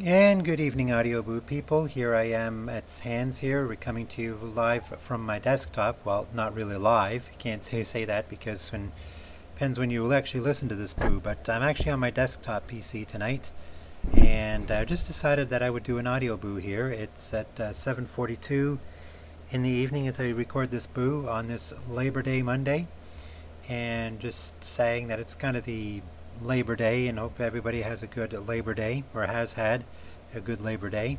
And good evening, Audio Boo people. Here I am at Hands here. We're coming to you live from my desktop. Well, not really live. You can't say that because depends when you will actually listen to this boo. But I'm actually on my desktop PC tonight, and I just decided that I would do an audio boo here. It's at 7:42 in the evening as I record this boo on this Labor Day Monday, and just saying that it's kind of the Labor Day, and hope everybody has a good Labor Day, or has had a good Labor Day.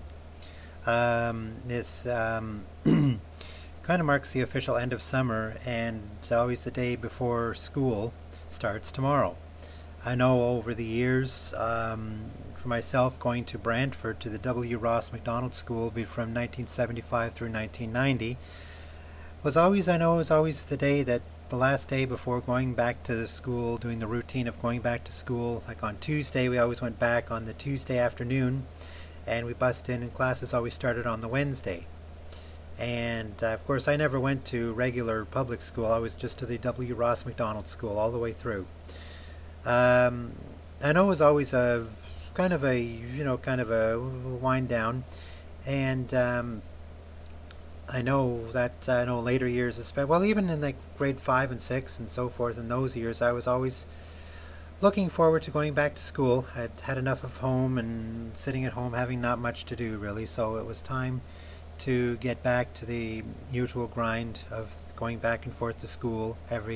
This kind of marks the official end of summer, and always the day before school starts tomorrow. I know over the years, for myself, going to Brantford to the W. Ross Macdonald School from 1975 through 1990 was always the day that the last day before going back to the school, doing the routine of going back to school. Like on Tuesday, we always went back on the Tuesday afternoon, and we bussed in, and classes always started on the Wednesday. And of course, I never went to regular public school. I was just to the W. Ross Macdonald School all the way through. Um, I know it was always a kind of a wind down, and I know later years, well, even in like grade 5 and 6 and so forth, in those years, I was always looking forward to going back to school. I'd had enough of home and sitting at home having not much to do really, so it was time to get back to the usual grind of going back and forth to school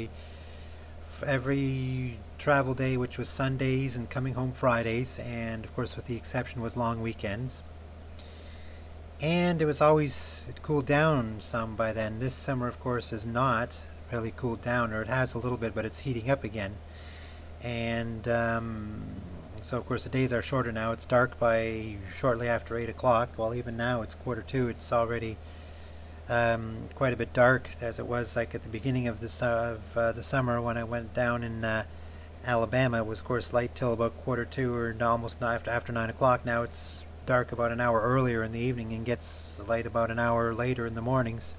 every travel day, which was Sundays, and coming home Fridays, and of course with the exception was long weekends. And it cooled down some by then. This summer, of course, is not really cooled down, or it has a little bit, but it's heating up again. And so, of course, the days are shorter now. It's dark by shortly after 8 o'clock. Well, even now it's 1:45. It's already quite a bit dark, as it was like at the beginning of the summer when I went down in Alabama. It was, of course, light till about 1:45 or almost after 9 o'clock. Now it's dark about an hour earlier in the evening and gets light about an hour later in the mornings.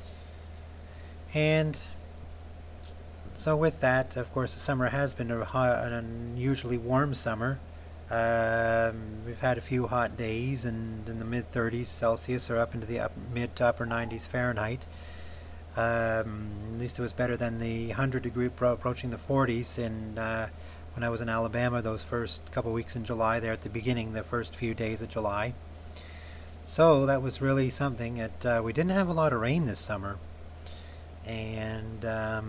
And so with that, of course, the summer has been an unusually warm summer. We've had a few hot days, and in the mid 30s Celsius or up into the mid to upper 90s Fahrenheit. At least it was better than the 100-degree approaching the 40s when I was in Alabama those first couple weeks in July there at the beginning, the first few days of July. So that was really something. We didn't have a lot of rain this summer, and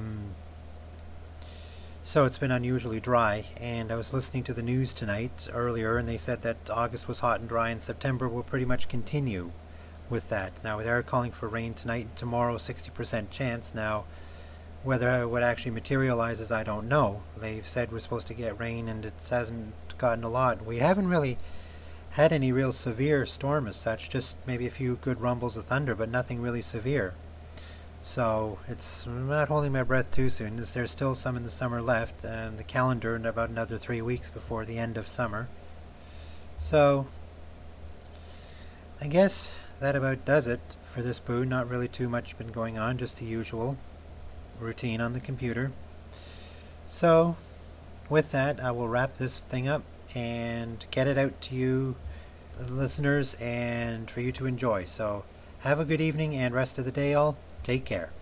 so it's been unusually dry. And I was listening to the news tonight earlier, and they said that August was hot and dry, and September will pretty much continue with that. Now they're calling for rain tonight and tomorrow, 60% chance. Now whether what actually materializes, I don't know. They've said we're supposed to get rain, and it hasn't gotten a lot. We haven't really had any real severe storm as such, just maybe a few good rumbles of thunder, but nothing really severe. So it's not holding my breath too soon. There's still some in the summer left, and the calendar in about another 3 weeks before the end of summer. So I guess that about does it for this boo. Not really too much been going on, just the usual routine on the computer. So with that, I will wrap this thing up and get it out to you listeners and for you to enjoy. So have a good evening and rest of the day all. Take care.